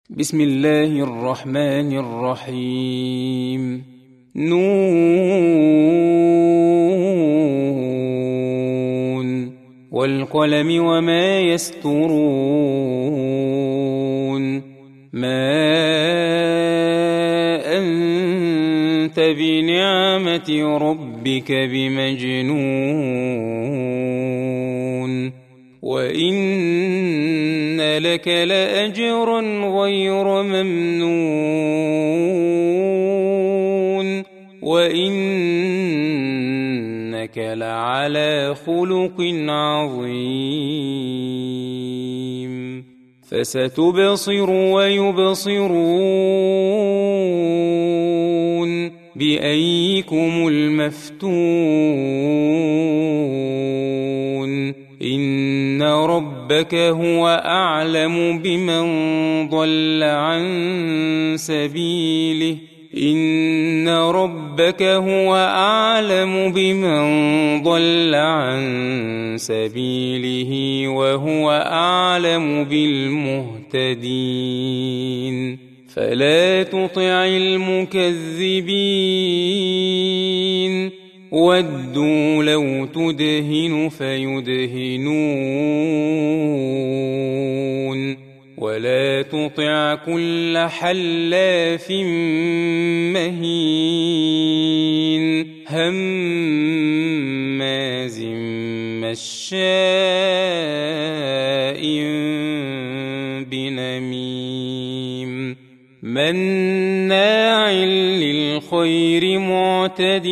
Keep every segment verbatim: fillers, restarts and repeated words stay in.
بسم الله الرحمن الرحيم. نون والقلم وما يسطرون. ما أنت بنعمة ربك بمجنون وإن لك لأجرا غير ممنون وإنك لعلى خلق عظيم. فستبصر ويبصرون بأيكم المفتون. إن ربك هو أعلم بمن ضل عن سبيله إن ربك هو أعلم بمن ضل عن سبيله وهو أعلم بالمهتدين. فلا تطع المكذبين ودوا لو تدهن فيدهنون ولا تطع كل حلاف مهين هماز مشاء بنميم مناع للخير معتد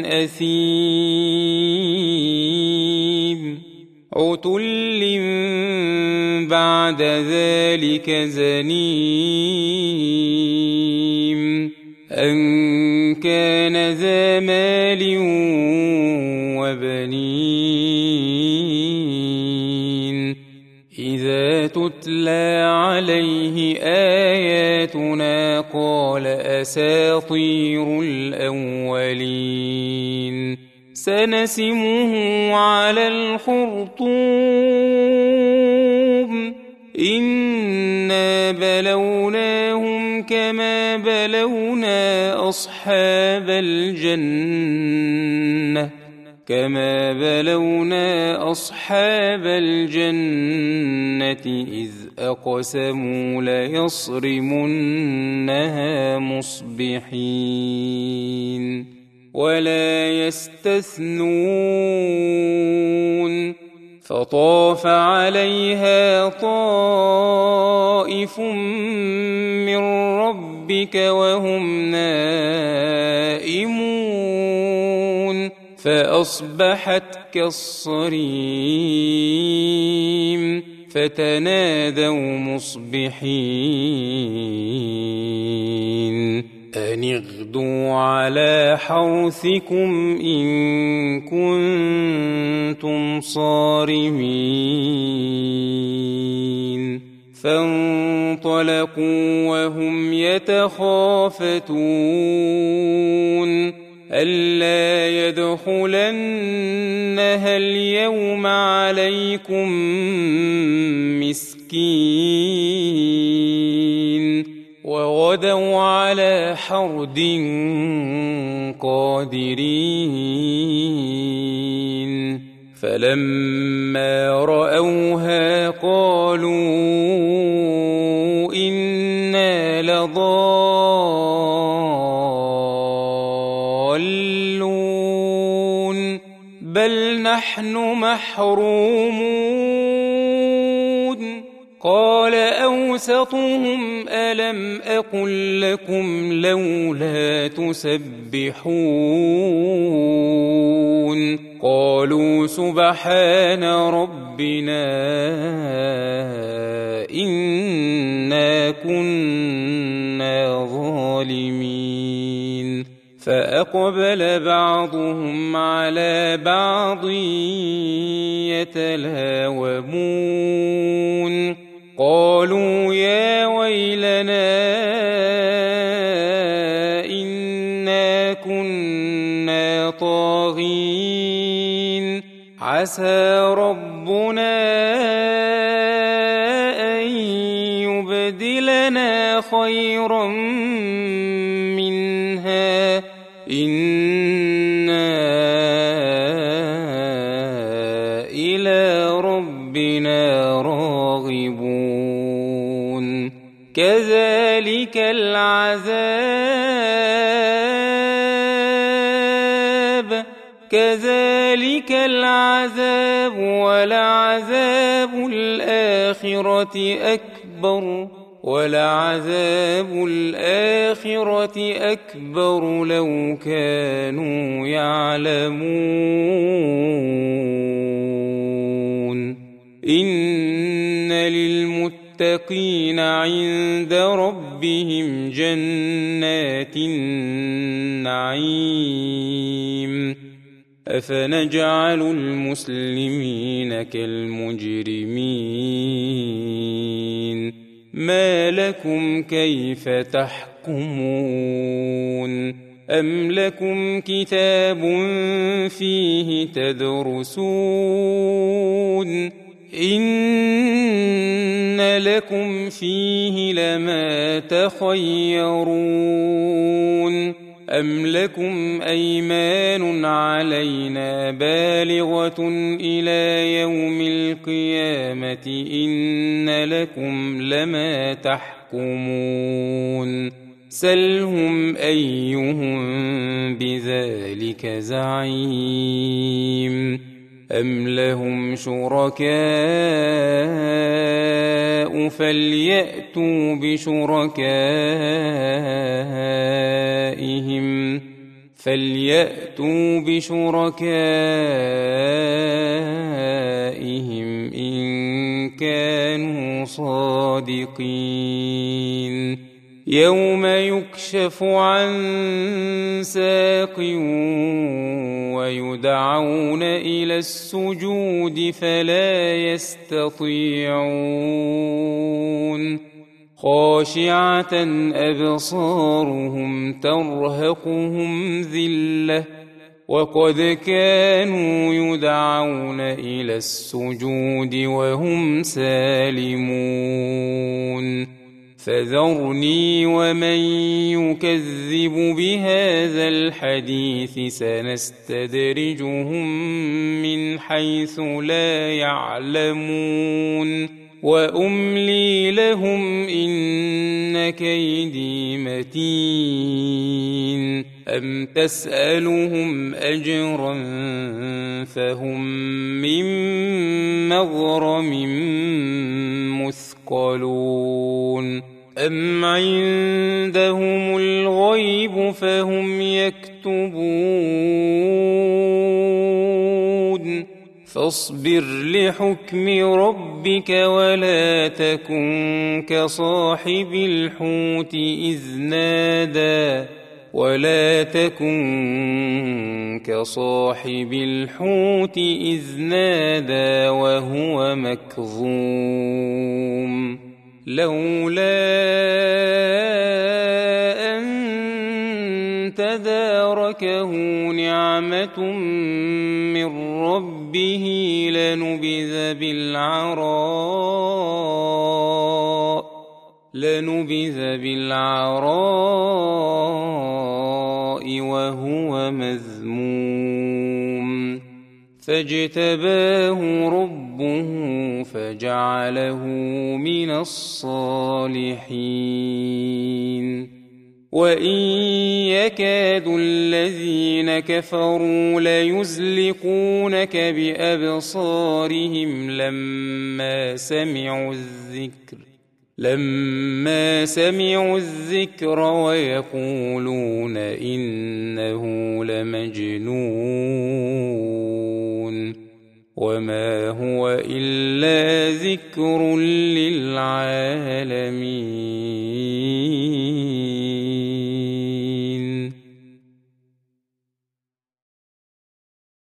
أثيم عتل بعد ذلك زنيم أن كان ذا مال وبنين إذا تتلى عليه آياتنا قال أساطير الأولين سنسمه على الخرطوم إنا بلوناهم كما بلونا أصحاب الجنة كما بلونا أصحاب الجنة إذ أقسموا ليصرمنها مصبحين ولا يستثنون فطاف عليها طائف من ربك وهم نائمون فأصبحت كالصريم فتنادوا مصبحين أن اغدوا على حرثكم إن كنتم صارمين فانطلقوا وهم يتخافتون ألا يدخلنها اليوم عليكم مسكين وغدوا على حرد قادرين فلما رأوها قالوا إنا لضالون بل نحن محرومون قال أوسطهم ألم أقل لكم لولا تسبحون قالوا سبحان ربنا إنا كنا ظالمين فأقبل بعضهم على بعض يتلاومون قالوا يا ويلنا إنا كنا طاغين عسى ربنا أن يبدلنا وجدنا خيرا منها إنا إلى ربنا راغبون كذلك العذاب كذلك العذاب ولعذاب الآخرة أكبر ولعذاب الآخرة أكبر لو كانوا يعلمون إن للمتقين عند ربهم جنات النعيم أفنجعل المسلمين كالمجرمين ما لكم كيف تحكمون أم لكم كتاب فيه تدرسون إن لكم فيه لما تخيرون أم لكم أيمان علينا بالغة إلى يوم القيامة إن لكم لما تحكمون سلهم أيهم بذلك زعيم أم لهم شركاء فليأتوا بشركائهم فليأتوا بشركائهم إن كانوا صادقين يوم يكشف عن ساق ويدعون إلى السجود فلا يستطيعون خاشعة أبصارهم ترهقهم ذلة وقد كانوا يدعون إلى السجود وهم سالمون فذرني ومن يكذب بهذا الحديث سنستدرجهم من حيث لا يعلمون وأملي لهم إن كيدي متين أم تسألهم أجرا فهم من مغرم مثقلون أم عندهم الغيب فهم يكتبون فاصبر لحكم ربك ولا تكن كصاحب الحوت إذ نادى ولا تكن كصاحب الحوت إذ نادى وهو مكظوم لولا أن تداركه نعمة من ربه لنبذ بالعراء لنبذ بالعراء وهو مذموم فاجتباه ربه فجعله من الصالحين وإن يكاد الذين كفروا ليزلقونك بأبصارهم لما سمعوا الذكر لما سمعوا الذكر ويقولون إنه لمجنون وما هو إلا ذكر للعالمين.